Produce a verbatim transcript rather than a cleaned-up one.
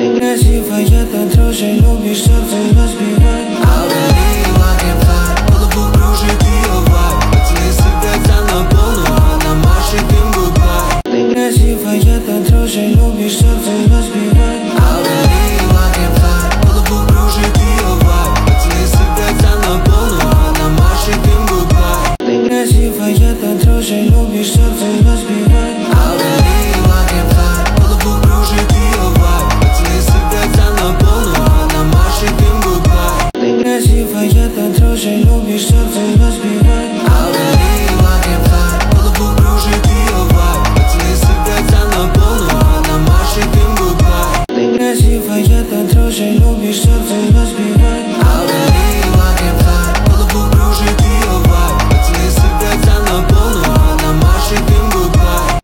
Ты красивая до дрожи, любишь сердце разбивать. Говори, ларифай, голову кружит ее вайб. Пацаны сыграть на полную, она машет им гудбай. Ты красивая до дрожи, любишь сердце